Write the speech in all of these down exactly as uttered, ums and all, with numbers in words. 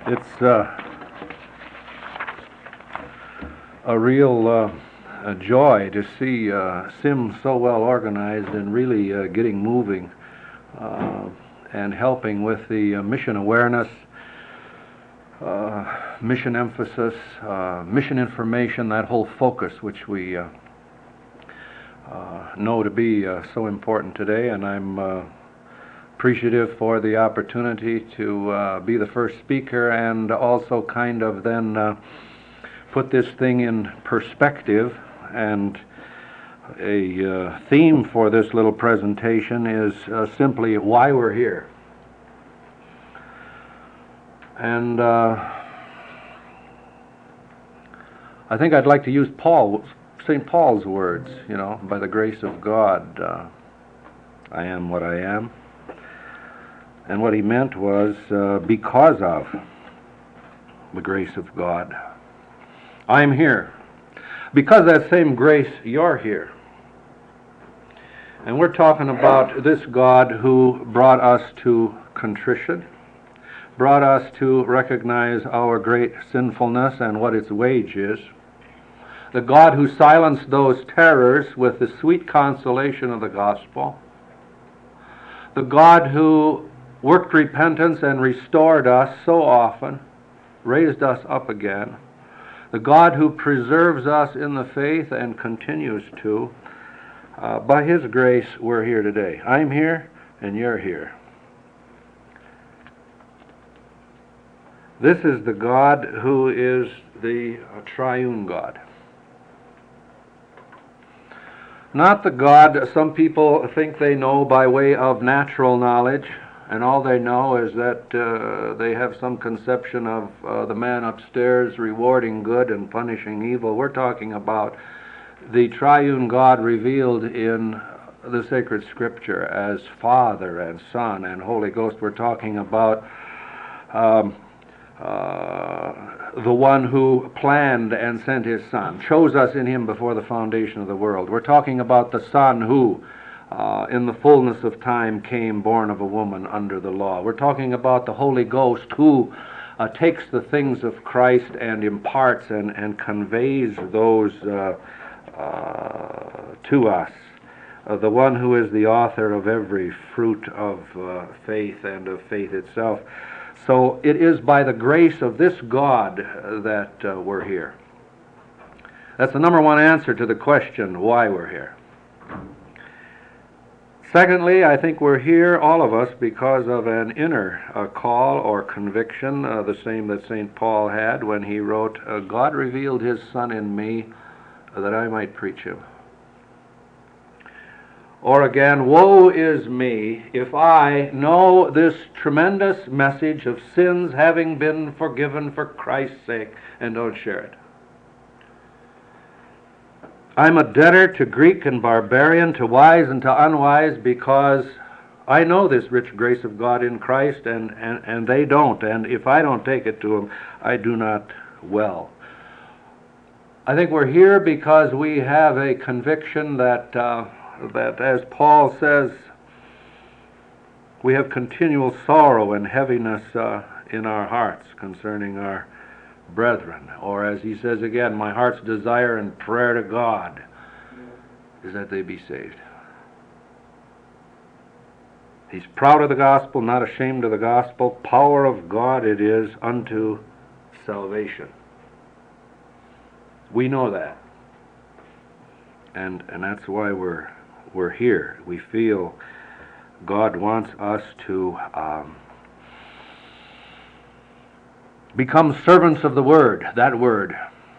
It's uh, a real uh, a joy to see uh, Sim so well organized and really uh, getting moving uh, and helping with the uh, mission awareness, uh, mission emphasis, uh, mission information, that whole focus which we uh, uh, know to be uh, so important today. And I'm uh, appreciative for the opportunity to uh, be the first speaker and also kind of then uh, put this thing in perspective. And a uh, theme for this little presentation is uh, simply why we're here. And uh, I think I'd like to use Paul, Saint Paul's words, you know, by the grace of God, uh, I am what I am. And what he meant was uh, because of the grace of God, I'm here. Because of that same grace, you're here. And we're talking about this God who brought us to contrition, brought us to recognize our great sinfulness and what its wage is. The God who silenced those terrors with the sweet consolation of the gospel. The God who worked repentance and restored us so often, raised us up again. The God who preserves us in the faith and continues to. Uh, by His grace, we're here today. I'm here, and you're here. This is the God who is the uh, triune God. Not the God some people think they know by way of natural knowledge, and all they know is that uh, they have some conception of uh, the man upstairs rewarding good and punishing evil. We're talking about the triune God revealed in the sacred scripture as Father and Son and Holy Ghost. We're talking about um, uh, the one who planned and sent His Son, chose us in Him before the foundation of the world. We're talking about the Son who Uh, in the fullness of time came born of a woman under the law. We're talking about the Holy Ghost who uh, takes the things of Christ and imparts and, and conveys those uh, uh, to us. Uh, the one who is the author of every fruit of uh, faith and of faith itself. So it is by the grace of this God uh, that uh, we're here. That's the number one answer to the question why we're here. Secondly, I think we're here, all of us, because of an inner uh, call or conviction, uh, the same that Saint Paul had when he wrote, uh, God revealed His Son in me uh, that I might preach Him. Or again, woe is me if I know this tremendous message of sins having been forgiven for Christ's sake and don't share it. I'm a debtor to Greek and barbarian, to wise and to unwise, because I know this rich grace of God in Christ, and, and, and they don't. And if I don't take it to them, I do not well. I think we're here because we have a conviction that, uh, that as Paul says, we have continual sorrow and heaviness uh, in our hearts concerning our brethren, or as he says again, my heart's desire and prayer to God is that they be saved. He's proud of the gospel, not ashamed of the gospel. Power of God it is unto salvation. We know that, and and that's why we're we're here. We feel God wants us to um, become servants of the Word, that Word,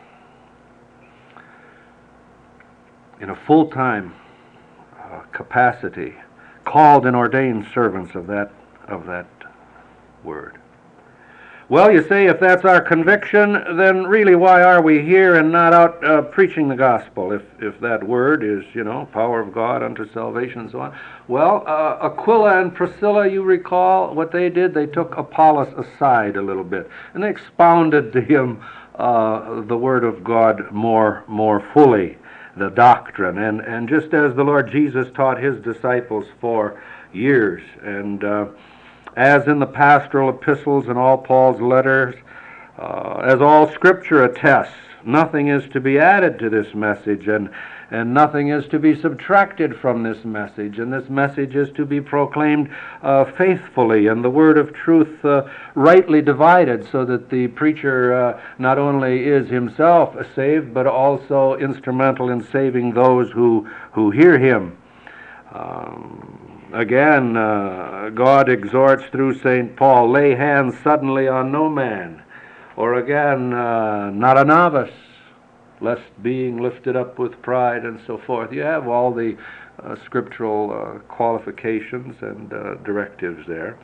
in a full-time uh, capacity, called and ordained servants of that of that Word. Well, you say, if that's our conviction, then really why are we here and not out uh, preaching the gospel, if, if that Word is, you know, power of God unto salvation and so on? Well, uh, Aquila and Priscilla, you recall what they did? They took Apollos aside a little bit, and they expounded to him uh, the Word of God more, more fully, the doctrine. And, and just as the Lord Jesus taught His disciples for years, and uh, as in the pastoral epistles and all Paul's letters, uh, as all Scripture attests, nothing is to be added to this message, and, and nothing is to be subtracted from this message, and this message is to be proclaimed uh, faithfully, and the word of truth uh, rightly divided, so that the preacher uh, not only is himself saved, but also instrumental in saving those who, who hear him. Um, Again, uh, God exhorts through Saint Paul, lay hands suddenly on no man. Or again, uh, not a novice, lest being lifted up with pride, and so forth. You have all the uh, scriptural uh, qualifications and uh, directives there.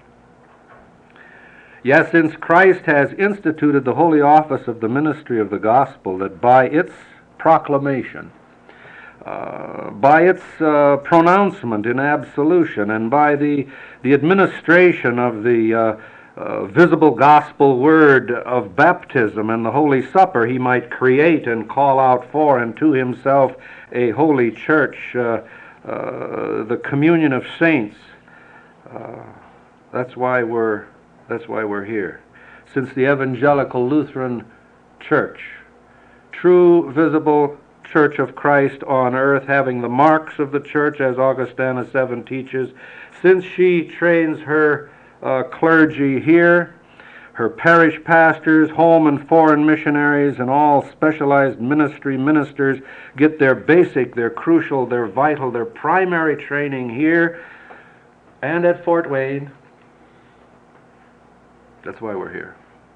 Yes, since Christ has instituted the holy office of the ministry of the gospel, that by its proclamation, Uh, by its uh, pronouncement in absolution, and by the, the administration of the uh, uh, visible gospel word of baptism and the Holy Supper, he might create and call out for and to himself a holy church, uh, uh, the communion of saints. Uh, that's why we're that's why we're here. Since the evangelical Lutheran Church, true visible Church of Christ on earth, having the marks of the church, as Augustana seven teaches, since she trains her uh, clergy here, her parish pastors, home and foreign missionaries, and all specialized ministry ministers get their basic, their crucial, their vital, their primary training here and at Fort Wayne. That's why we're here.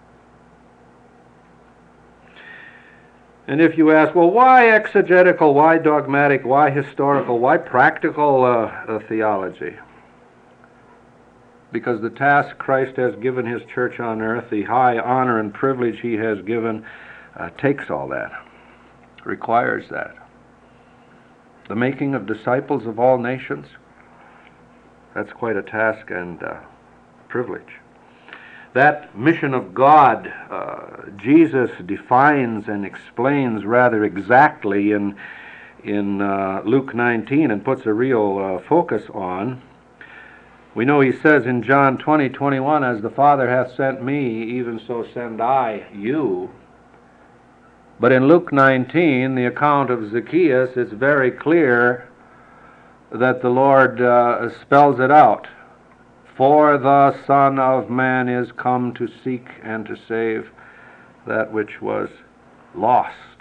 And if you ask, well, why exegetical, why dogmatic, why historical, why practical uh, uh, theology? Because the task Christ has given his church on earth, the high honor and privilege he has given, uh, takes all that, requires that. The making of disciples of all nations, that's quite a task and uh, privilege. That mission of God, uh, Jesus defines and explains rather exactly in, in uh, Luke nineteen, and puts a real uh, focus on. We know he says in John twenty, twenty-one, as the Father hath sent me, even so send I you. But in Luke nineteen, the account of Zacchaeus, it's very clear that the Lord uh, spells it out. For the Son of Man is come to seek and to save that which was lost.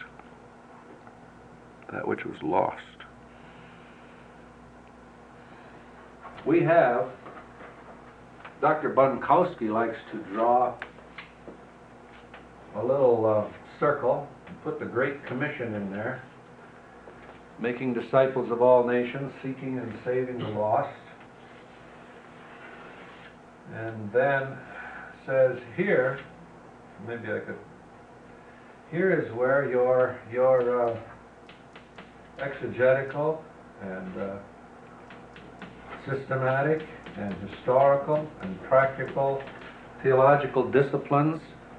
That which was lost. We have, Doctor Bunkowski likes to draw a little uh, circle and put the Great Commission in there, making disciples of all nations, seeking and saving the lost. And then says here, maybe I could, here is where your, your uh, exegetical and uh, systematic and historical and practical theological disciplines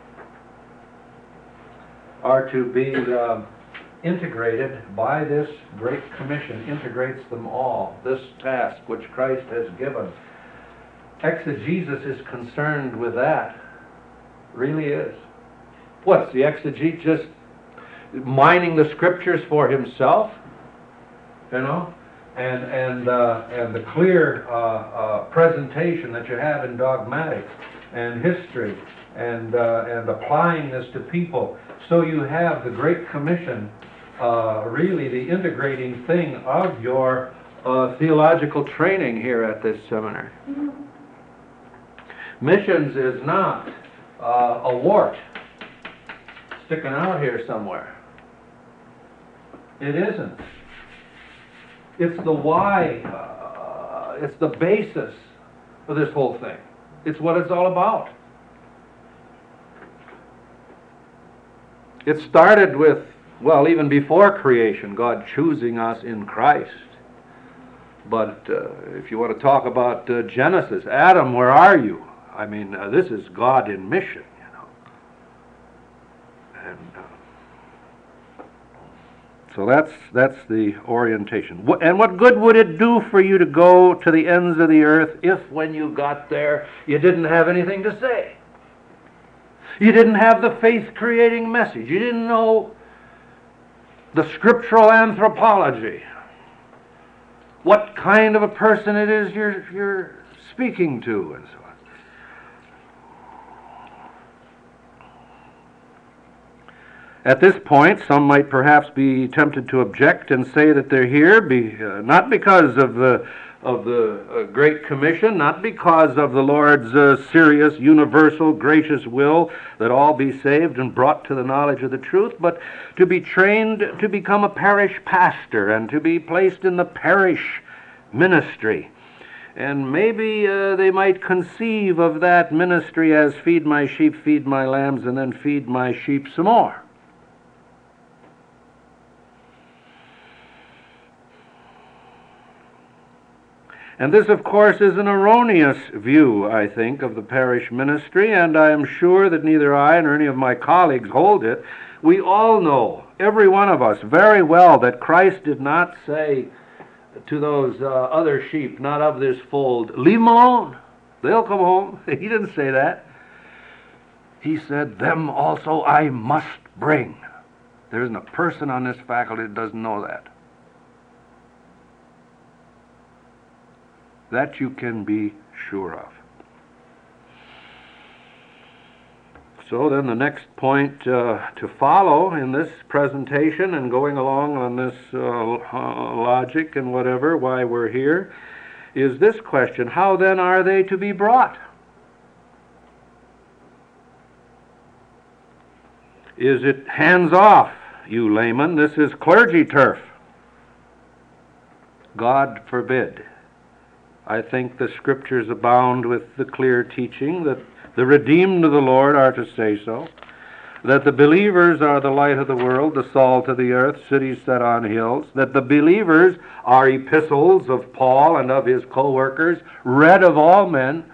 are to be uh, integrated by this Great Commission, integrates them all, this task which Christ has given. Exegesis is concerned with that, really is. What's the exegete, just mining the scriptures for himself, you know, and and uh, and the clear uh, uh, presentation that you have in dogmatics and history, and uh, and applying this to people, so you have the Great Commission, uh, really the integrating thing of your uh, theological training here at this seminary. Mm-hmm. Missions is not uh, a wart sticking out here somewhere. It isn't. It's the why, uh, it's the basis of this whole thing. It's what it's all about. It started with, well, even before creation, God choosing us in Christ. But uh, if you want to talk about uh, Genesis, Adam, where are you? I mean, uh, this is God in mission, you know. And uh, So that's that's the orientation. And what good would it do for you to go to the ends of the earth if when you got there you didn't have anything to say? You didn't have the faith-creating message. You didn't know the scriptural anthropology. What kind of a person it is you're, you're speaking to, and so on. At this point, some might perhaps be tempted to object and say that they're here be, uh, not because of the, of the uh, Great Commission, not because of the Lord's uh, serious, universal, gracious will that all be saved and brought to the knowledge of the truth, but to be trained to become a parish pastor and to be placed in the parish ministry. And maybe uh, they might conceive of that ministry as feed my sheep, feed my lambs, and then feed my sheep some more. And this, of course, is an erroneous view, I think, of the parish ministry, and I am sure that neither I nor any of my colleagues hold it. We all know, every one of us, very well that Christ did not say to those uh, other sheep, not of this fold, leave them alone, they'll come home. He didn't say that. He said, them also I must bring. There isn't a person on this faculty that doesn't know that. That you can be sure of. So then the next point uh, to follow in this presentation and going along on this uh, logic and whatever, why we're here, is this question: how then are they to be brought? Is it hands off, you layman? This is clergy turf. God forbid. I think the Scriptures abound with the clear teaching that the redeemed of the Lord are to say so, that the believers are the light of the world, the salt of the earth, cities set on hills, that the believers are epistles of Paul and of his co-workers, read of all men,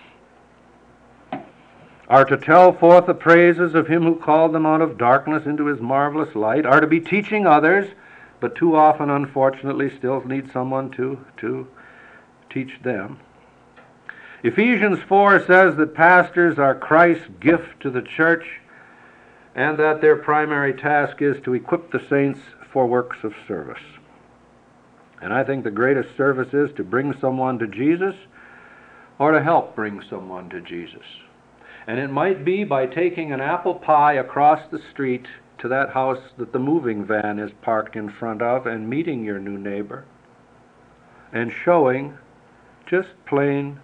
are to tell forth the praises of him who called them out of darkness into his marvelous light, are to be teaching others, but too often, unfortunately, still need someone to, to teach them. Ephesians four says that pastors are Christ's gift to the church and that their primary task is to equip the saints for works of service. And I think the greatest service is to bring someone to Jesus or to help bring someone to Jesus. And it might be by taking an apple pie across the street to that house that the moving van is parked in front of and meeting your new neighbor and showing just plain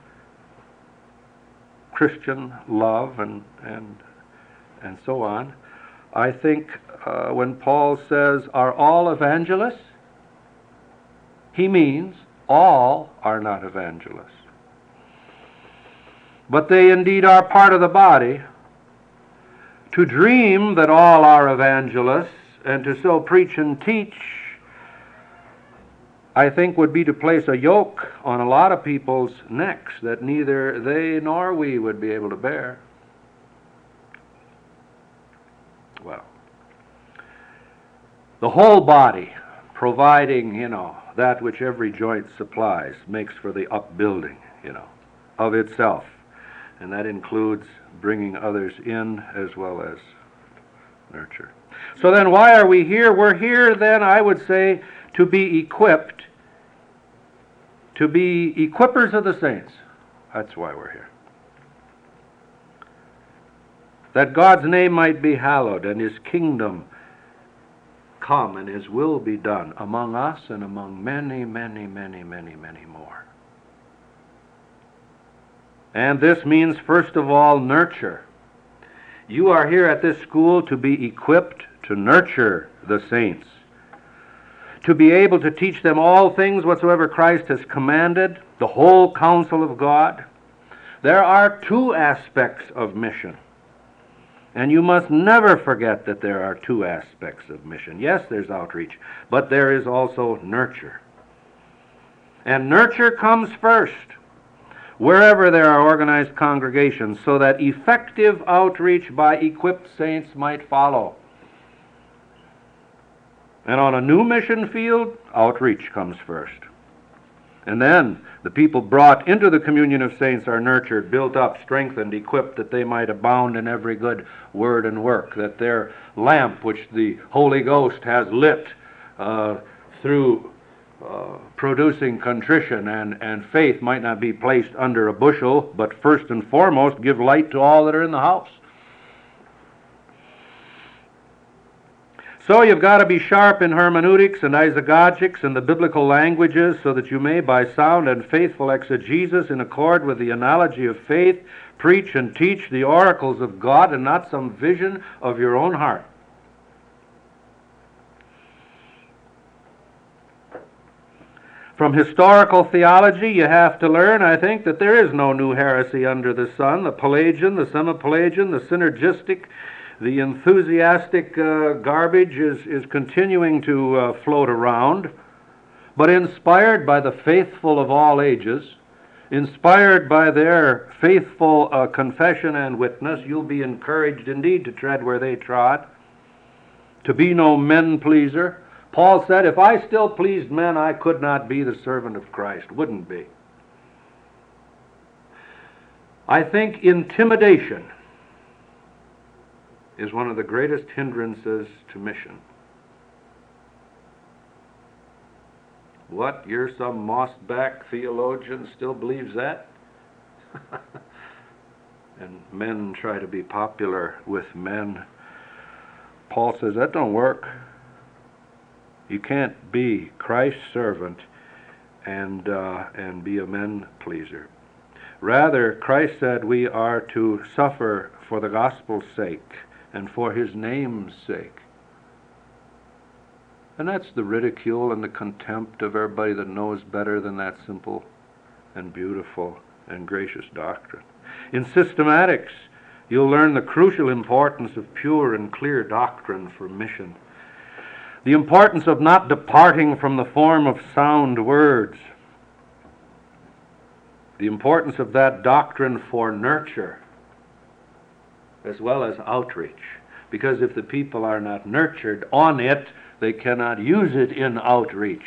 Christian love and and and so on. I think uh, when Paul says, are all evangelists? He means all are not evangelists. But they indeed are part of the body. To dream that all are evangelists and to so preach and teach, I think would be to place a yoke on a lot of people's necks that neither they nor we would be able to bear. Well, the whole body, providing, you know, that which every joint supplies, makes for the upbuilding, you know, of itself. And that includes bringing others in as well as nurture. So then why are we here? We're here then, I would say, to be equipped, to be equippers of the saints. That's why we're here. That God's name might be hallowed and his kingdom come and his will be done among us and among many, many, many, many, many more. And this means, first of all, nurture. You are here at this school to be equipped to nurture the saints, to be able to teach them all things whatsoever Christ has commanded, the whole counsel of God. There are two aspects of mission. And you must never forget that there are two aspects of mission. Yes, there's outreach, but there is also nurture. And nurture comes first, wherever there are organized congregations, so that effective outreach by equipped saints might follow. And on a new mission field, outreach comes first. And then the people brought into the communion of saints are nurtured, built up, strengthened, equipped, that they might abound in every good word and work, that their lamp, which the Holy Ghost has lit uh, through uh, producing contrition and, and faith, might not be placed under a bushel, but first and foremost give light to all that are in the house. So you've got to be sharp in hermeneutics and eisegesis and the biblical languages, so that you may, by sound and faithful exegesis, in accord with the analogy of faith, preach and teach the oracles of God and not some vision of your own heart. From historical theology, you have to learn, I think, that there is no new heresy under the sun. The Pelagian, the semi-Pelagian, the synergistic, the enthusiastic uh, garbage is, is continuing to uh, float around, but inspired by the faithful of all ages, inspired by their faithful uh, confession and witness, you'll be encouraged indeed to tread where they trod, to be no men-pleaser. Paul said, if I still pleased men, I could not be the servant of Christ. Wouldn't be. I think intimidation is one of the greatest hindrances to mission. What? You're some moss-back theologian still believes that? And men try to be popular with men. Paul says that don't work. You can't be Christ's servant and uh, and be a men pleaser. Rather, Christ said we are to suffer for the gospel's sake and for his name's sake. And that's the ridicule and the contempt of everybody that knows better than that simple and beautiful and gracious doctrine. In systematics, you'll learn the crucial importance of pure and clear doctrine for mission. The importance of not departing from the form of sound words. The importance of that doctrine for nurture as well as outreach. Because if the people are not nurtured on it, they cannot use it in outreach.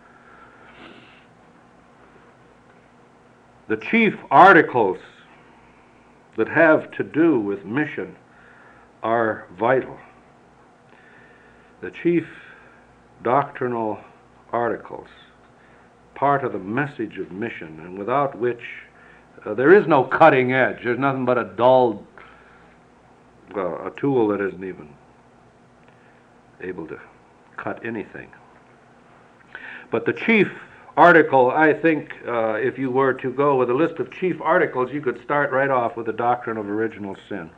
The chief articles that have to do with mission are vital. The chief doctrinal articles, part of the message of mission, and without which uh, there is no cutting edge. There's nothing but a dull, well, a tool that isn't even able to cut anything. But the chief article, I think, uh, if you were to go with a list of chief articles, you could start right off with the doctrine of original sin.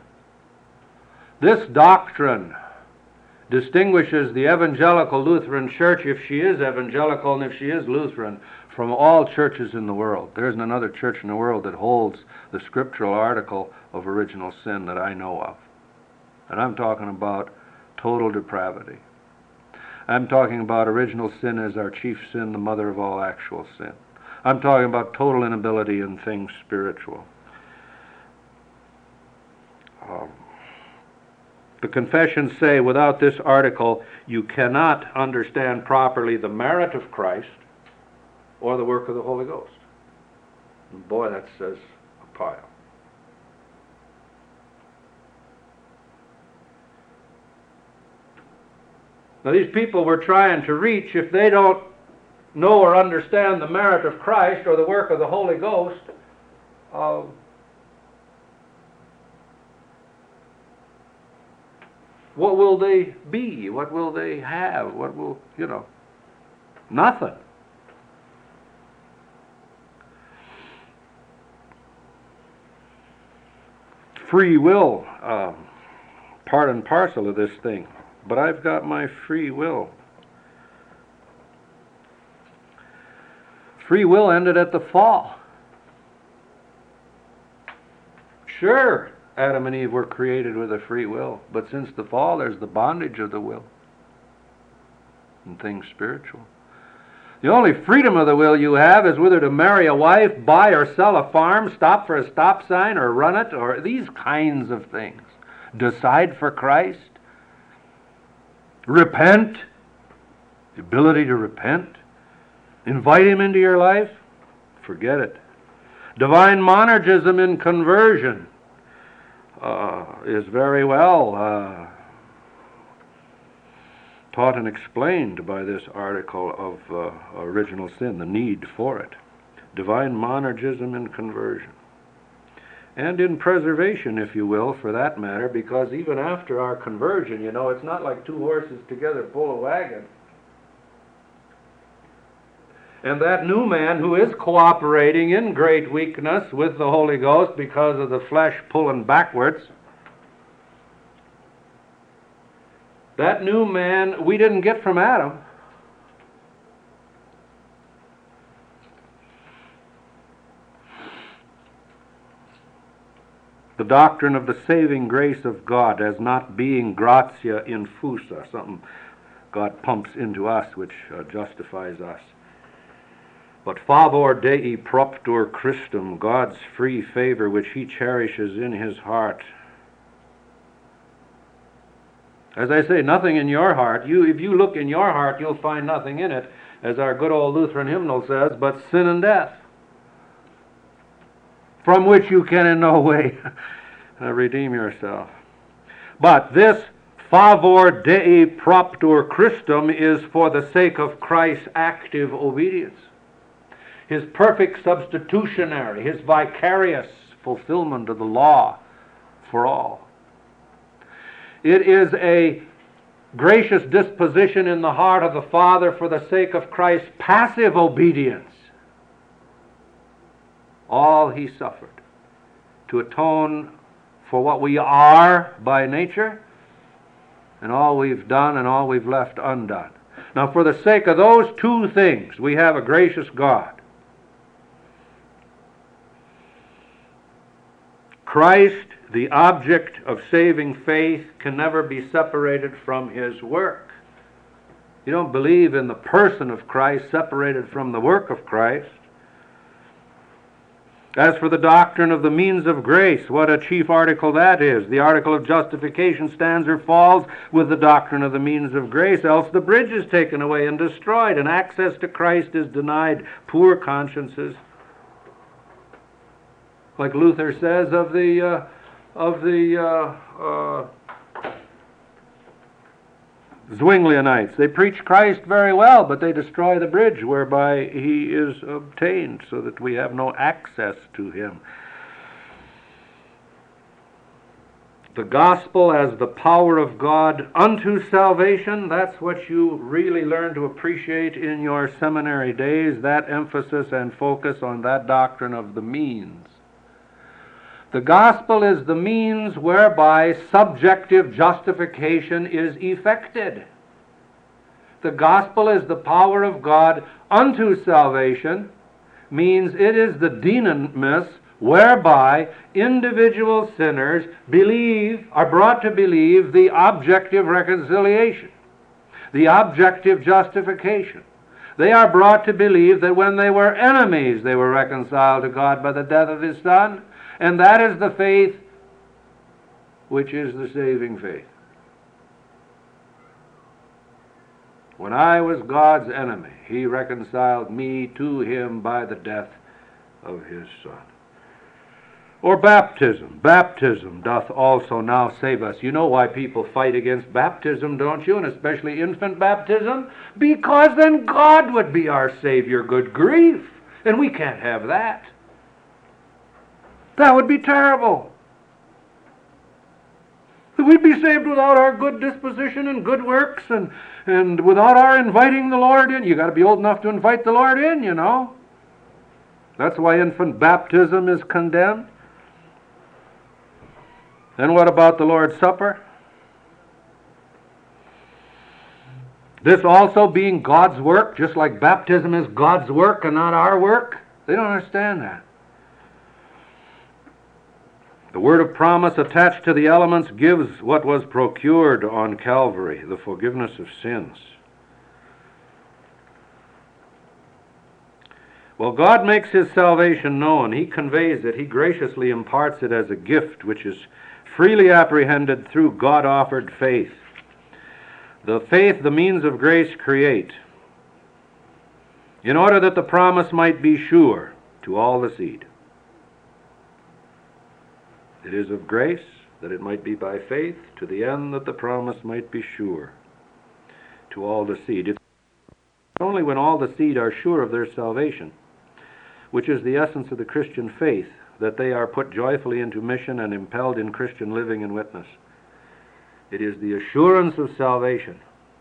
This doctrine distinguishes the evangelical Lutheran Church, if she is evangelical and if she is Lutheran, from all churches in the world. There isn't another church in the world that holds the scriptural article of original sin that I know of. And I'm talking about total depravity. I'm talking about original sin as our chief sin, the mother of all actual sin. I'm talking about total inability in things spiritual. Um, the confessions say, without this article, you cannot understand properly the merit of Christ or the work of the Holy Ghost. And boy, that says a pile. Now, these people we're trying to reach, if they don't know or understand the merit of Christ or the work of the Holy Ghost, uh, what will they be? What will they have? What will, you know, nothing. Free will, um, part and parcel of this thing. But I've got my free will. Free will ended at the fall. Sure, Adam and Eve were created with a free will, but since the fall, there's the bondage of the will and things spiritual. The only freedom of the will you have is whether to marry a wife, buy or sell a farm, stop for a stop sign or run it, or these kinds of things. Decide for Christ. Repent the ability to repent, invite Him into your life, forget it. Divine monergism in conversion uh, is very well uh, taught and explained by this article of uh, Original Sin, the need for it. Divine monergism in conversion. And in preservation, if you will, for that matter, because even after our conversion, you know, it's not like two horses together pull a wagon. And that new man who is cooperating in great weakness with the Holy Ghost because of the flesh pulling backwards, that new man we didn't get from Adam. The doctrine of the saving grace of God as not being gratia infusa, something God pumps into us which uh, justifies us. But favor Dei propter Christum, God's free favor which He cherishes in His heart. As I say, nothing in your heart. You, if you look in your heart, you'll find nothing in it, as our good old Lutheran hymnal says, but sin and death, from which you can in no way redeem yourself. But this favor Dei propter Christum is for the sake of Christ's active obedience, His perfect substitutionary, His vicarious fulfillment of the law for all. It is a gracious disposition in the heart of the Father for the sake of Christ's passive obedience. All He suffered to atone for what we are by nature, and all we've done and all we've left undone. Now, for the sake of those two things, we have a gracious God. Christ, the object of saving faith, can never be separated from His work. You don't believe in the person of Christ separated from the work of Christ. As for the doctrine of the means of grace, what a chief article that is. The article of justification stands or falls with the doctrine of the means of grace, else the bridge is taken away and destroyed, and access to Christ is denied poor consciences. Like Luther says of the uh, of the uh, uh, Zwinglianites, they preach Christ very well, but they destroy the bridge whereby He is obtained, so that we have no access to Him. The gospel as the power of God unto salvation, that's what you really learn to appreciate in your seminary days, that emphasis and focus on that doctrine of the means. The gospel is the means whereby subjective justification is effected. The gospel is the power of God unto salvation, means it is the dynamis whereby individual sinners believe, are brought to believe the objective reconciliation, the objective justification. They are brought to believe that when they were enemies, they were reconciled to God by the death of His Son. And that is the faith which is the saving faith. When I was God's enemy, He reconciled me to Him by the death of His Son. Or baptism. Baptism doth also now save us. You know why people fight against baptism, don't you? And especially infant baptism? Because then God would be our Savior. Good grief. And we can't have that. That would be terrible. We'd be saved without our good disposition and good works, and, and without our inviting the Lord in. You've got to be old enough to invite the Lord in, you know. That's why infant baptism is condemned. Then what about the Lord's Supper? This also being God's work, just like baptism is God's work and not our work. They don't understand that. The word of promise attached to the elements gives what was procured on Calvary, the forgiveness of sins. Well, God makes His salvation known. He conveys it. He graciously imparts it as a gift which is freely apprehended through God-offered faith. The faith the means of grace create in order that the promise might be sure to all the seed. It is of grace, that it might be by faith, to the end that the promise might be sure to all the seed. It's only when all the seed are sure of their salvation, which is the essence of the Christian faith, that they are put joyfully into mission and impelled in Christian living and witness. It is the assurance of salvation.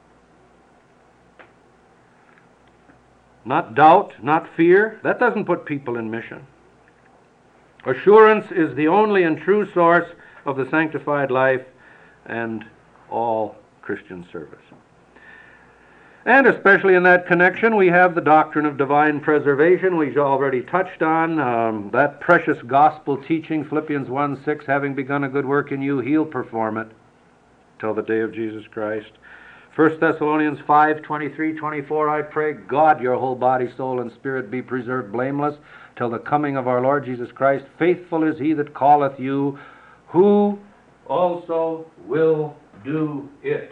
Not doubt, not fear. That doesn't put people in mission. Assurance is the only and true source of the sanctified life and all Christian service. And especially in that connection, we have the doctrine of divine preservation, we've already touched on. Um, that precious gospel teaching, Philippians one six, having begun a good work in you, he'll perform it till the day of Jesus Christ. First Thessalonians five twenty-three twenty-four, I pray God your whole body, soul, and spirit be preserved blameless till the coming of our Lord Jesus Christ. Faithful is he that calleth you, who also will do it.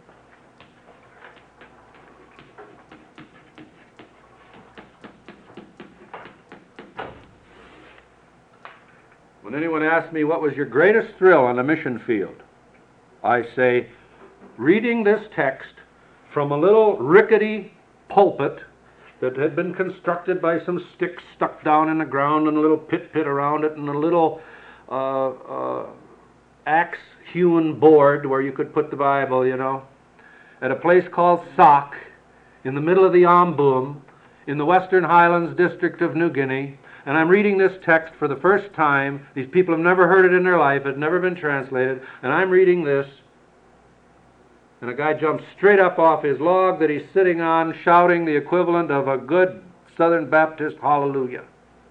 When anyone asks me what was your greatest thrill on the mission field, I say, reading this text from a little rickety pulpit that had been constructed by some sticks stuck down in the ground and a little pit pit around it and a little uh, uh, axe-hewn board where you could put the Bible, you know, at a place called Sauk in the middle of the Ombum in the Western Highlands district of New Guinea. And I'm reading this text for the first time. These people have never heard it in their life. It's never been translated. And I'm reading this. And a guy jumps straight up off his log that he's sitting on, shouting the equivalent of a good Southern Baptist hallelujah.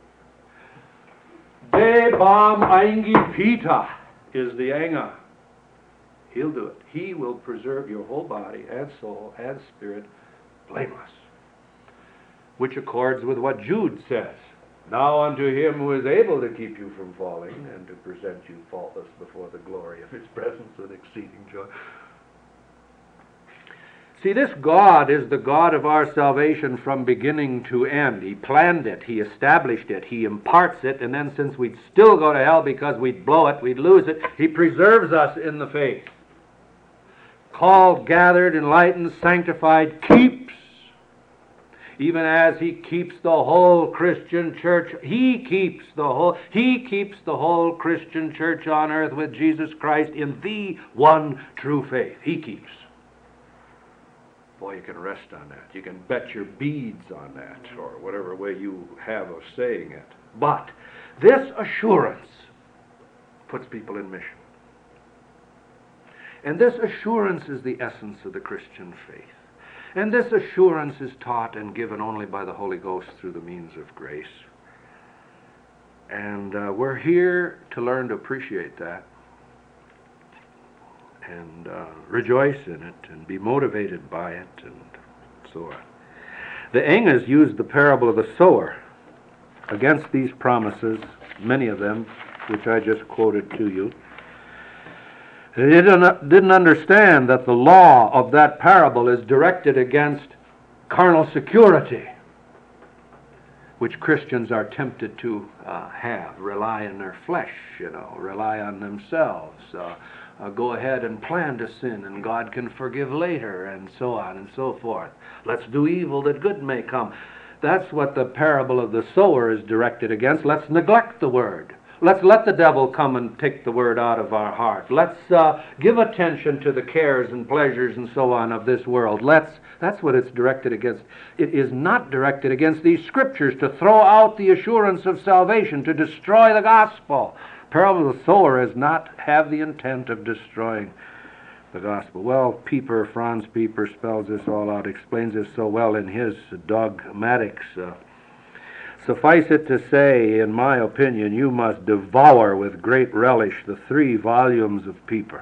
De bam aingi pita is the anga. He'll do it. He will preserve your whole body and soul and spirit blameless. Which accords with what Jude says. Now unto him who is able to keep you from falling and to present you faultless before the glory of his presence with exceeding joy. See, this God is the God of our salvation from beginning to end. He planned it, he established it, he imparts it, and then since we'd still go to hell because we'd blow it, we'd lose it, he preserves us in the faith. Called, gathered, enlightened, sanctified, keeps. Even as he keeps the whole Christian church, he keeps the whole, he keeps the whole Christian church on earth with Jesus Christ in the one true faith. He keeps. Boy, you can rest on that. You can bet your beads on that, or whatever way you have of saying it. But this assurance puts people in mission. And this assurance is the essence of the Christian faith. And this assurance is taught and given only by the Holy Ghost through the means of grace. And uh, we're here to learn to appreciate that and uh, rejoice in it and be motivated by it and so on. The Engas used the parable of the sower against these promises, many of them, which I just quoted to you. They didn't, didn't understand that the law of that parable is directed against carnal security, which Christians are tempted to uh, have, rely on their flesh, you know, rely on themselves, uh, uh, go ahead and plan to sin, and God can forgive later, and so on and so forth. Let's do evil that good may come. That's what the parable of the sower is directed against. Let's neglect the word. Let's let the devil come and take the word out of our heart. Let's uh, give attention to the cares and pleasures and so on of this world. Let's, that's what it's directed against. It is not directed against these scriptures to throw out the assurance of salvation, to destroy the gospel. Parable of the sower does not have the intent of destroying the gospel. Well, Pieper, Franz Pieper spells this all out, explains this so well in his Dogmatics. Uh, Suffice it to say, in my opinion, you must devour with great relish the three volumes of Pieper.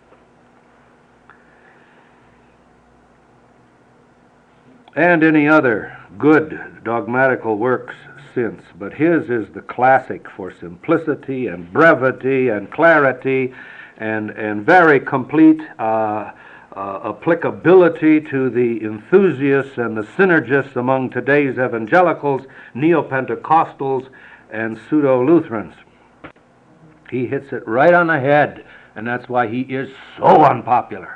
And any other good dogmatical works since, but his is the classic for simplicity and brevity and clarity and, and very complete uh, uh, applicability to the enthusiasts and the synergists among today's evangelicals, neo-Pentecostals, and pseudo-Lutherans. He hits it right on the head, and that's why he is so unpopular.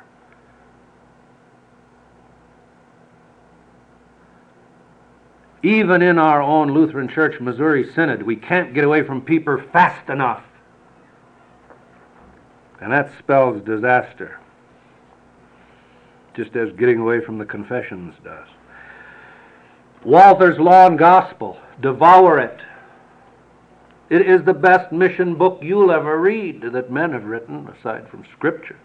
Even in our own Lutheran Church Missouri Synod, we can't get away from Pieper fast enough. And that spells disaster, just as getting away from the confessions does. Walther's Law and Gospel, devour it. It is the best mission book you'll ever read that men have written, aside from Scripture.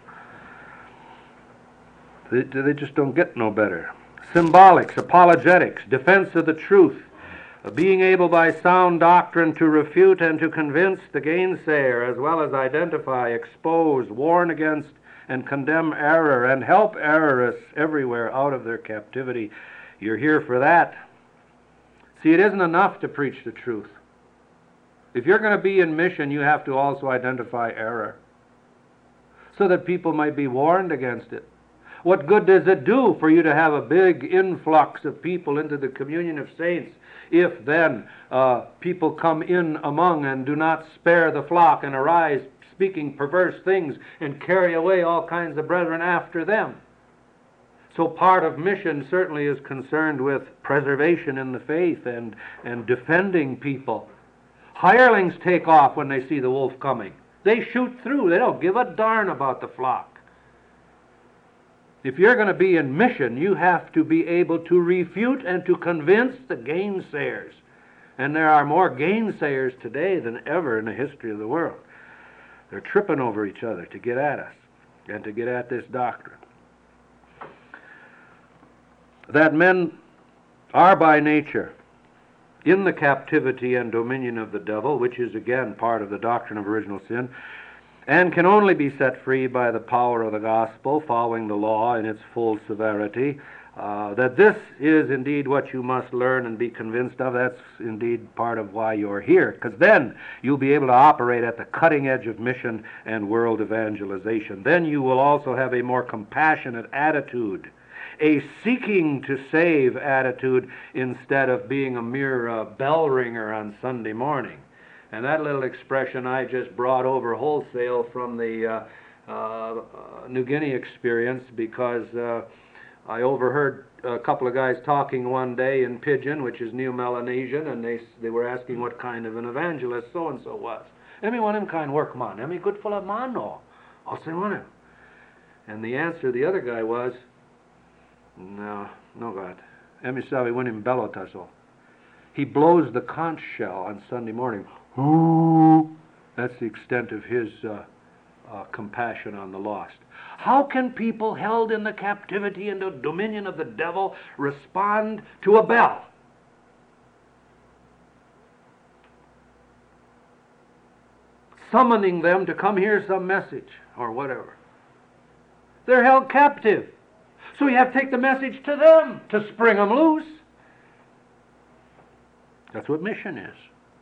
They, they just don't get no better. Symbolics, apologetics, defense of the truth, being able by sound doctrine to refute and to convince the gainsayer, as well as identify, expose, warn against, and condemn error, and help errorists everywhere out of their captivity. You're here for that. See, it isn't enough to preach the truth. If you're going to be in mission, you have to also identify error, so that people might be warned against it. What good does it do for you to have a big influx of people into the communion of saints if then uh, people come in among and do not spare the flock and arise speaking perverse things and carry away all kinds of brethren after them? So part of mission certainly is concerned with preservation in the faith and, and defending people. Hirelings take off when they see the wolf coming. They shoot through. They don't give a darn about the flock. If you're going to be in mission, you have to be able to refute and to convince the gainsayers. And there are more gainsayers today than ever in the history of the world. They're tripping over each other to get at us and to get at this doctrine. That men are by nature in the captivity and dominion of the devil, which is again part of the doctrine of original sin, and can only be set free by the power of the gospel, following the law in its full severity. Uh, that this is indeed what you must learn and be convinced of, that's indeed part of why you're here, because then you'll be able to operate at the cutting edge of mission and world evangelization. Then you will also have a more compassionate attitude, a seeking to save attitude, instead of being a mere uh, bell ringer on Sunday morning. And that little expression I just brought over wholesale from the uh, uh, uh, New Guinea experience, because uh, I overheard a couple of guys talking one day in Pidgin, which is Neo-Melanesian, and they they were asking what kind of an evangelist so-and-so was. Emi one him kind work man, emi good full of man no. I'll say one him. And the answer the other guy was, no, no God. Emi sabi when him belotaso. He blows the conch shell on Sunday morning. Ooh. That's the extent of his uh, uh, compassion on the lost. How can people held in the captivity and the dominion of the devil respond to a bell? Summoning them to come hear some message or whatever. They're held captive. So you have to take the message to them to spring them loose. That's what mission is.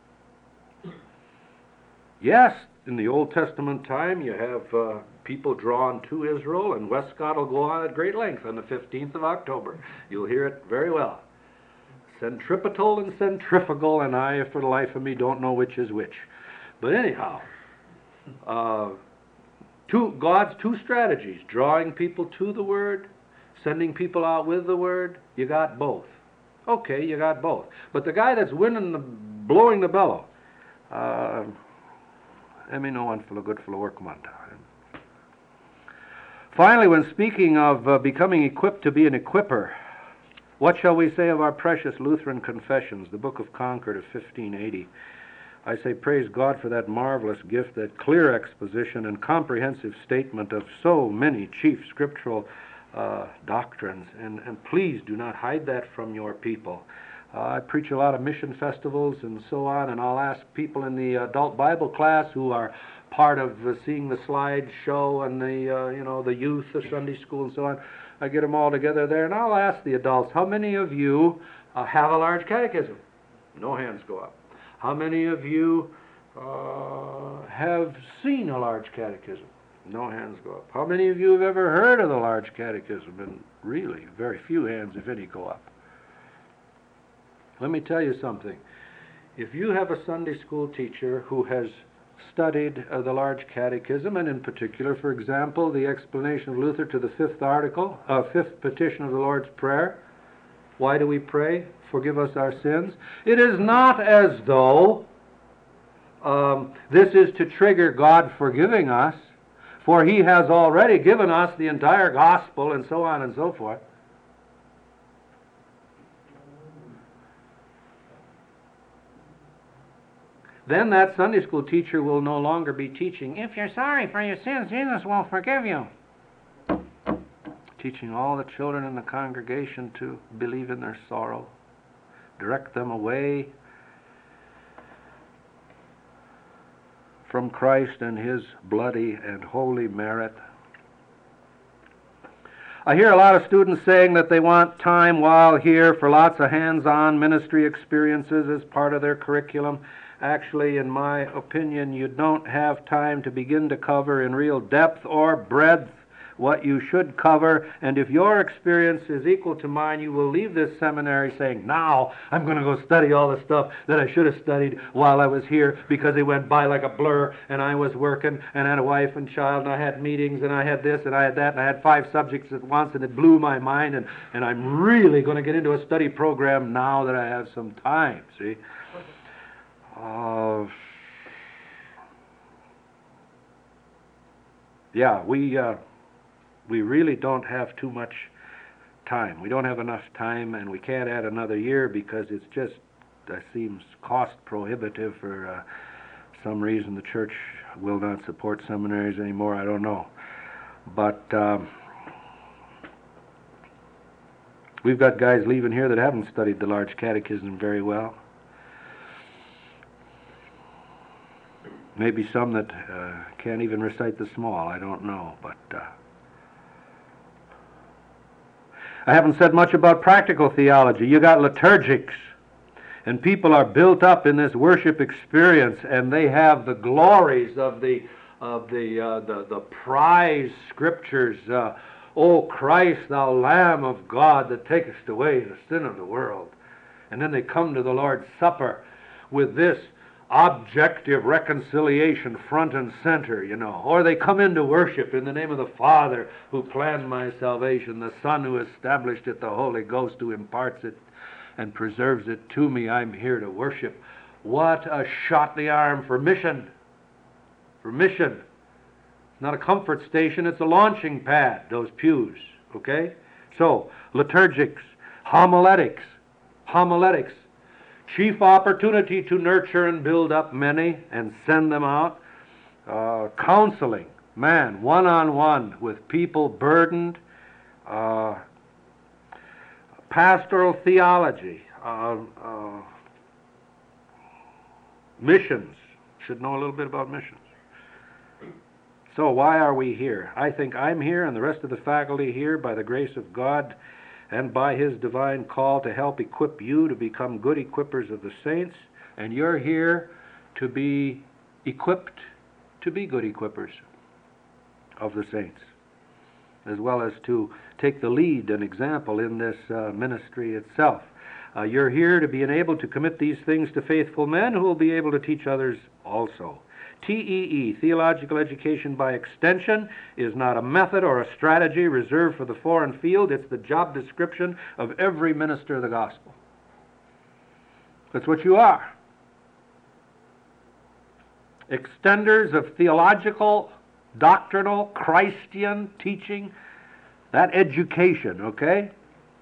Yes, in the Old Testament time, you have uh, people drawn to Israel, and Westcott will go on at great length on the fifteenth of October. You'll hear it very well. Centripetal and centrifugal, and I, for the life of me, don't know which is which. But anyhow, uh, two, God's two strategies, drawing people to the Word, sending people out with the Word, you got both. Okay, you got both. But the guy that's winning the, blowing the bellow, uh, I mean, no one for a good for the workman. Finally, when speaking of uh, becoming equipped to be an equipper, what shall we say of our precious Lutheran Confessions, the Book of Concord of fifteen eighty? I say praise God for that marvelous gift, that clear exposition and comprehensive statement of so many chief scriptural uh, doctrines. And, and please do not hide that from your people. Uh, I preach a lot of mission festivals and so on, and I'll ask people in the adult Bible class who are part of uh, seeing the slide show and the, uh, you know, the youth, the Sunday school and so on. I get them all together there, and I'll ask the adults, how many of you uh, have a large catechism? No hands go up. How many of you uh, have seen a large catechism? No hands go up. How many of you have ever heard of the large catechism? And really, very few hands, if any, go up. Let me tell you something. If you have a Sunday school teacher who has studied uh, the large catechism, and in particular, for example, the explanation of Luther to the fifth article, uh, fifth petition of the Lord's Prayer, why do we pray? Forgive us our sins. It is not as though um, this is to trigger God forgiving us, for He has already given us the entire gospel and so on and so forth. Then that Sunday school teacher will no longer be teaching, if you're sorry for your sins, Jesus will forgive you. Teaching all the children in the congregation to believe in their sorrow, direct them away from Christ and His bloody and holy merit. I hear a lot of students saying that they want time while here for lots of hands-on ministry experiences as part of their curriculum. Actually, in my opinion, you don't have time to begin to cover in real depth or breadth what you should cover, and if your experience is equal to mine, you will leave this seminary saying, now I'm going to go study all the stuff that I should have studied while I was here, because it went by like a blur, and I was working, and I had a wife and child, and I had meetings, and I had this, and I had that, and I had five subjects at once, and it blew my mind, and, and I'm really going to get into a study program now that I have some time, see? Uh, yeah, we... Uh, We really don't have too much time. We don't have enough time, and we can't add another year because it's just, that seems cost prohibitive for uh, some reason. The church will not support seminaries anymore. I don't know. But um, we've got guys leaving here that haven't studied the large catechism very well. Maybe some that uh, can't even recite the small. I don't know, but... Uh, I haven't said much about practical theology. You got liturgics, and people are built up in this worship experience, and they have the glories of the of the uh, the, the prize scriptures. Uh, O Christ, thou Lamb of God that takest away the sin of the world. And then they come to the Lord's Supper with this objective reconciliation front and center, you know. Or they come into worship in the name of the Father who planned my salvation, the Son who established it, the Holy Ghost who imparts it and preserves it to me. I'm here to worship. What a shot in the arm for mission. For mission. It's not a comfort station, it's a launching pad, those pews, okay? So, liturgics, homiletics, homiletics, chief opportunity to nurture and build up many and send them out. Uh, counseling, man, one-on-one with people burdened. Uh, pastoral theology. Uh, uh, missions. Should know a little bit about missions. So why are we here? I think I'm here and the rest of the faculty here by the grace of God and by His divine call to help equip you to become good equippers of the saints, and you're here to be equipped to be good equippers of the saints, as well as to take the lead and example in this uh, ministry itself. Uh, you're here to be enabled to commit these things to faithful men who will be able to teach others also. T E E, Theological Education by Extension, is not a method or a strategy reserved for the foreign field. It's the job description of every minister of the gospel. That's what you are. Extenders of theological, doctrinal, Christian teaching, that education, okay?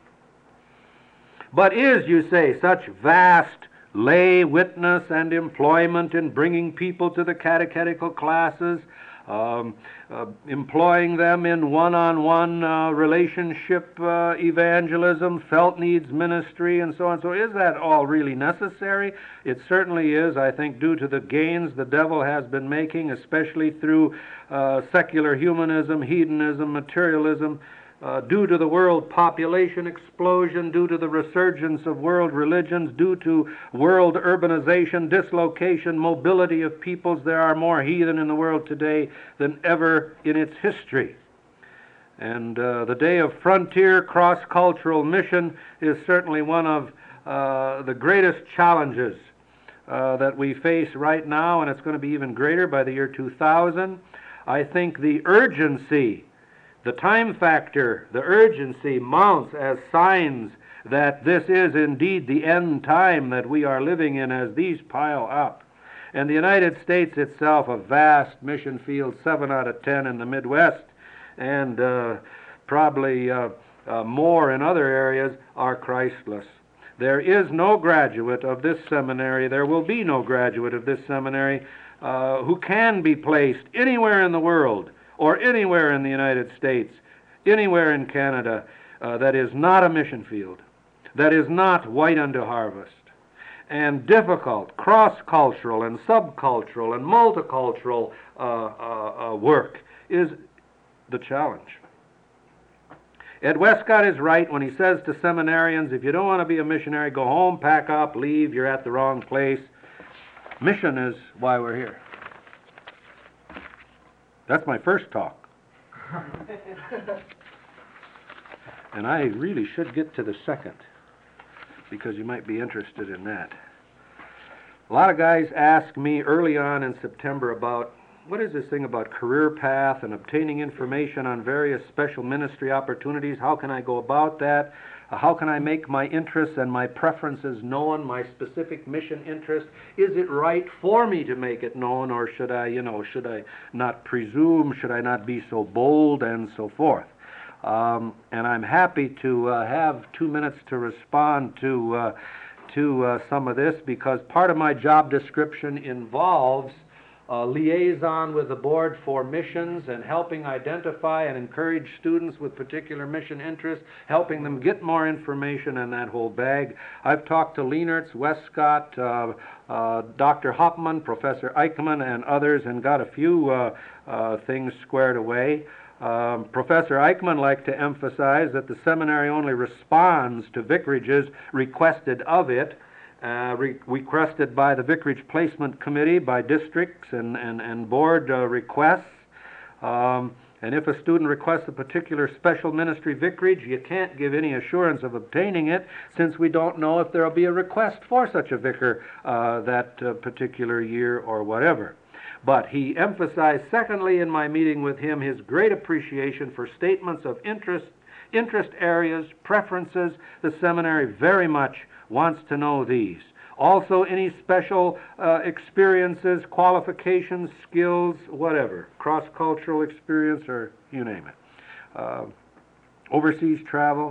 But is, you say, such vast lay witness and employment in bringing people to the catechetical classes, um, uh, employing them in one-on-one uh, relationship uh, evangelism, felt needs ministry, and so on. So is that all really necessary? It certainly is, I think, due to the gains the devil has been making, especially through uh, secular humanism, hedonism, materialism. uh, due to the world population explosion, due to the resurgence of world religions, due to world urbanization, dislocation, mobility of peoples, there are more heathen in the world today than ever in its history. And uh, the day of frontier cross-cultural mission is certainly one of uh, the greatest challenges uh, that we face right now, and it's going to be even greater by the year two thousand. I think the urgency, the time factor, the urgency mounts as signs that this is indeed the end time that we are living in as these pile up. And the United States itself, a vast mission field, seven out of ten in the Midwest, and uh, probably uh, uh, more in other areas, are Christless. There is no graduate of this seminary, there will be no graduate of this seminary uh, who can be placed anywhere in the world or anywhere in the United States, anywhere in Canada, uh, that is not a mission field, that is not white unto harvest. And difficult cross-cultural and subcultural and multicultural uh, uh, uh, work is the challenge. Ed Westcott is right when he says to seminarians, if you don't want to be a missionary, go home, pack up, leave, you're at the wrong place. Mission is why we're here. That's my first talk. And I really should get to the second, because you might be interested in that. A lot of guys ask me early on in September about what is this thing about career path and obtaining information on various special ministry opportunities? How can I go about that? Uh, how can I make my interests and my preferences known, my specific mission interest? Is it right for me to make it known, or should I, you know, should I not presume? Should I not be so bold, and so forth? Um, and I'm happy to uh, have two minutes to respond to uh, to uh, some of this, because part of my job description involves Uh, liaison with the Board for Missions and helping identify and encourage students with particular mission interests, helping them get more information and that whole bag. I've talked to Leenertz, Westcott, uh, uh, Doctor Hopman, Professor Eichmann, and others, and got a few uh, uh, things squared away. Um, Professor Eichmann liked to emphasize that the seminary only responds to vicarages requested of it, Uh, re- requested by the Vicarage Placement Committee, by districts and, and, and board uh, requests. Um, and if a student requests a particular special ministry vicarage, you can't give any assurance of obtaining it, since we don't know if there will be a request for such a vicar uh, that uh, particular year or whatever. But he emphasized, secondly, in my meeting with him, his great appreciation for statements of interest, interest areas, preferences. The seminary very much wants to know these. Also, any special uh, experiences, qualifications, skills, whatever, cross-cultural experience, or you name it. Uh, overseas travel.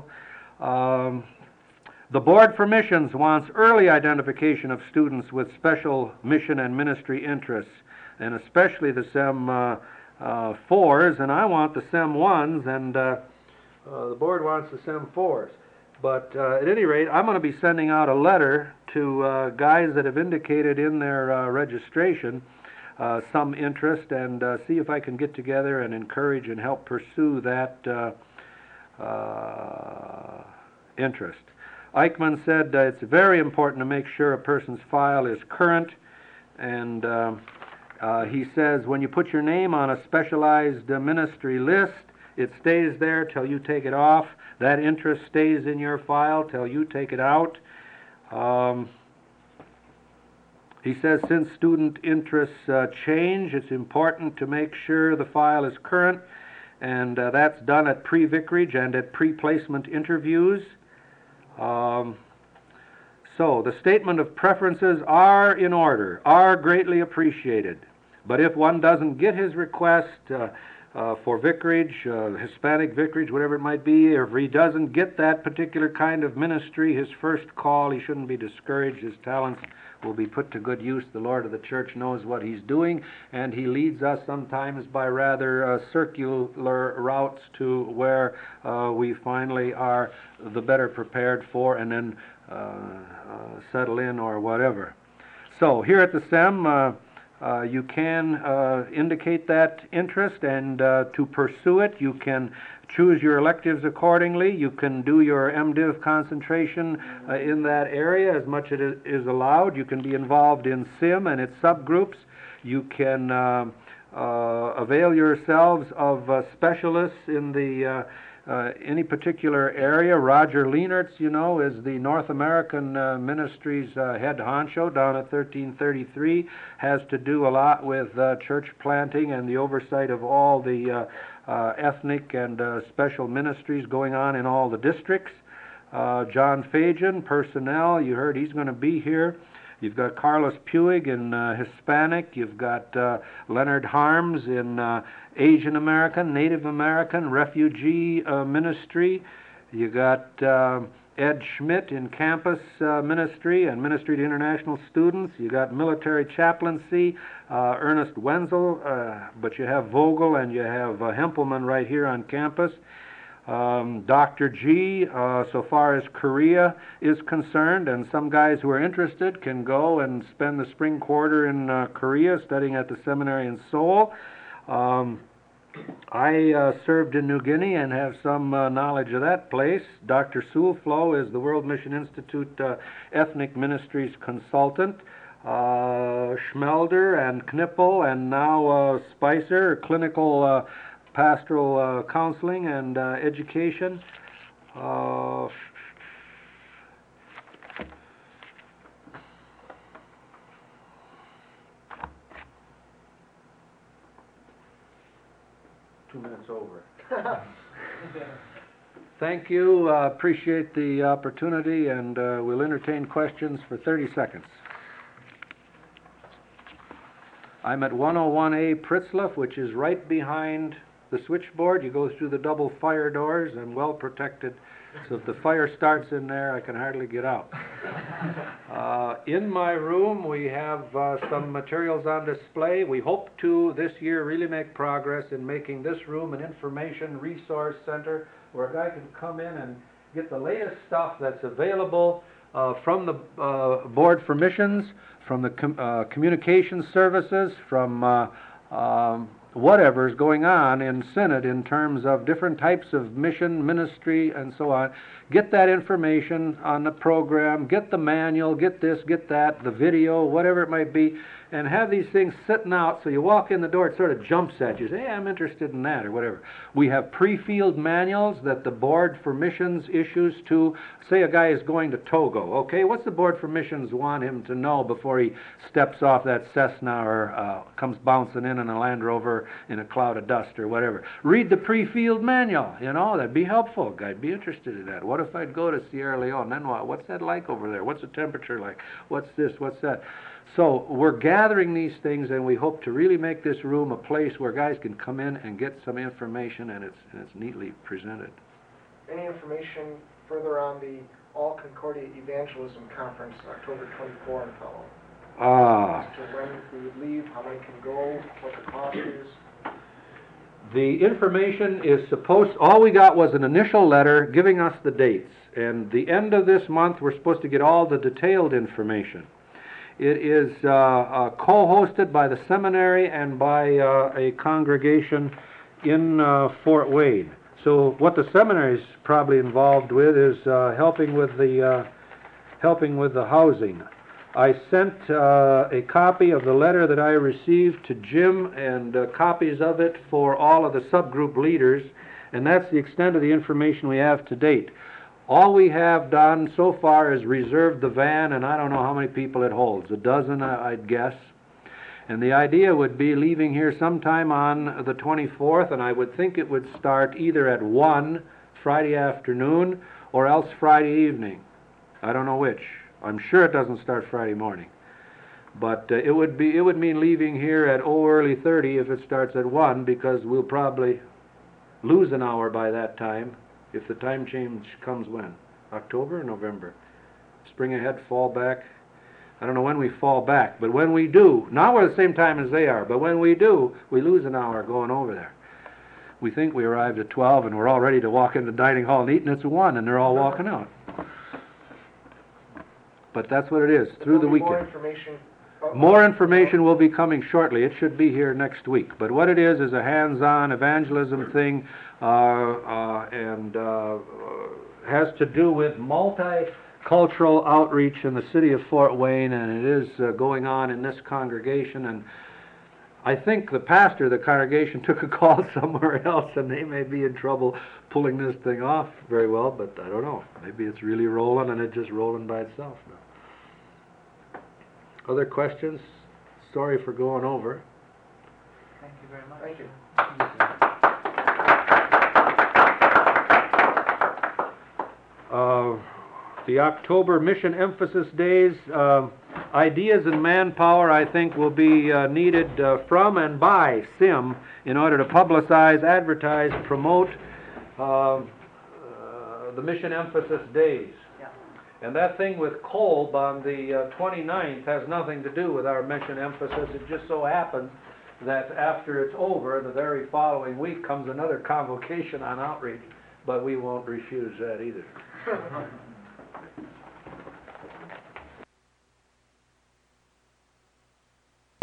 Um, the Board for Missions wants early identification of students with special mission and ministry interests, and especially the S E M uh, uh, fours, and I want the S E M ones, and uh, uh, the Board wants the S E M fours. But uh, at any rate, I'm going to be sending out a letter to uh, guys that have indicated in their uh, registration uh, some interest, and uh, see if I can get together and encourage and help pursue that uh, uh, interest. Eichmann said uh, it's very important to make sure a person's file is current, and uh, uh, he says when you put your name on a specialized uh, ministry list, it stays there till you take it off. That interest stays in your file till you take it out. Um, he says since student interests uh, change, it's important to make sure the file is current, and uh, that's done at pre-vicarage and at pre-placement interviews. Um, so the statement of preferences are in order, are greatly appreciated. But if one doesn't get his request, uh, Uh, for vicarage, uh, Hispanic vicarage, whatever it might be, or if he doesn't get that particular kind of ministry, his first call, he shouldn't be discouraged. His talents will be put to good use. The Lord of the church knows what he's doing, and he leads us sometimes by rather uh, circular routes to where uh, we finally are the better prepared for, and then uh, uh, settle in or whatever. So here at the S E M, uh, Uh, you can uh, indicate that interest, and uh, to pursue it, you can choose your electives accordingly. You can do your MDiv concentration uh, in that area as much as it is allowed. You can be involved in SIM and its subgroups. You can uh, uh, avail yourselves of uh, specialists in the uh, uh, any particular area. Roger Leenertz, you know, is the North American uh, Ministry's uh, head honcho down at thirteen thirty-three, has to do a lot with uh, church planting and the oversight of all the uh, uh, ethnic and uh, special ministries going on in all the districts. Uh, John Fajan, personnel, you heard he's going to be here. You've got Carlos Puig in uh, Hispanic. You've got uh, Leonard Harms in uh, Asian American, Native American, Refugee uh, Ministry. You got uh, Ed Schmidt in Campus uh, Ministry and Ministry to International Students. You got Military Chaplaincy, uh, Ernest Wenzel, uh, but you have Vogel and you have uh, Hempelman right here on campus. Um, Doctor G, uh, so far as Korea is concerned, and some guys who are interested can go and spend the spring quarter in uh, Korea studying at the seminary in Seoul. Um, I uh, served in New Guinea and have some uh, knowledge of that place. Doctor Sulflo is the World Mission Institute uh, Ethnic Ministries consultant. Uh, Schmelder and Knippel and now uh, Spicer, clinical uh, pastoral uh, counseling and uh, education. Uh, two minutes over. Thank you. Uh, appreciate the opportunity, and uh, we'll entertain questions for thirty seconds. I'm at one oh one A Pritzlaff, which is right behind the switchboard. You go through the double fire doors. I'm well protected, so if the fire starts in there, I can hardly get out. Uh, in my room, we have uh, some materials on display. We hope to, this year, really make progress in making this room an information resource center where a guy can come in and get the latest stuff that's available uh, from the uh, Board for Missions, from the com uh, communications services, from uh, um, whatever's going on in Synod in terms of different types of mission, ministry, and so on. Get that information on the program, get the manual, get this, get that, the video, whatever it might be, and have these things sitting out so you walk in the door, it sort of jumps at you. Say, hey, I'm interested in that, or whatever. We have pre-field manuals that the Board for Missions issues to, say a guy is going to Togo. Okay, what's the Board for Missions want him to know before he steps off that Cessna or uh, comes bouncing in in a Land Rover in a cloud of dust or whatever? Read the pre-field manual, you know, that'd be helpful. I'd be interested in that. What if I'd go to Sierra Leone? Then what? What's that like over there? What's the temperature like? What's this? What's that? So we're gathering these things, and we hope to really make this room a place where guys can come in and get some information, and it's, and it's neatly presented. Any information further on the All Concordia Evangelism Conference, October twenty-fourth and following? Ah. As to when we would leave, how many can go, what the cost is? The information is supposed, all we got was an initial letter giving us the dates, and the end of this month we're supposed to get all the detailed information. It is uh, uh, co-hosted by the seminary and by uh, a congregation in uh, Fort Wayne. So what the seminary is probably involved with is uh, helping with the uh, helping with the housing. I sent uh, a copy of the letter that I received to Jim and uh, copies of it for all of the subgroup leaders, and that's the extent of the information we have to date. All we have done so far is reserved the van, and I don't know how many people it holds, a dozen, I'd guess. And the idea would be leaving here sometime on the twenty-fourth, and I would think it would start either at one Friday afternoon or else Friday evening. I don't know which. I'm sure it doesn't start Friday morning. But uh, it would be it would mean leaving here at oh early thirty if it starts at one, because we'll probably lose an hour by that time. If the time change comes when? October or November? Spring ahead, fall back? I don't know when we fall back, but when we do, now we're the same time as they are, but when we do, we lose an hour going over there. We think we arrived at twelve and we're all ready to walk into the dining hall and eat, and it's one, and they're all walking out. But that's what it is, through the weekend. More information More information will be coming shortly. It should be here next week. But what it is, is a hands-on evangelism thing, uh, uh, and uh, has to do with multicultural outreach in the city of Fort Wayne, and it is uh, going on in this congregation. And I think the pastor of the congregation took a call somewhere else, and they may be in trouble pulling this thing off very well, but I don't know. Maybe it's really rolling, and it's just rolling by itself now. Other questions? Sorry for going over. Thank you very much. Thank you. Uh, the October Mission Emphasis Days, uh, ideas and manpower, I think, will be uh, needed uh, from and by S I M in order to publicize, advertise, promote uh, uh, the Mission Emphasis Days. And that thing with Kolb on the uh, twenty-ninth has nothing to do with our mission emphasis. It just so happens that after it's over, the very following week comes another convocation on outreach, but we won't refuse that either.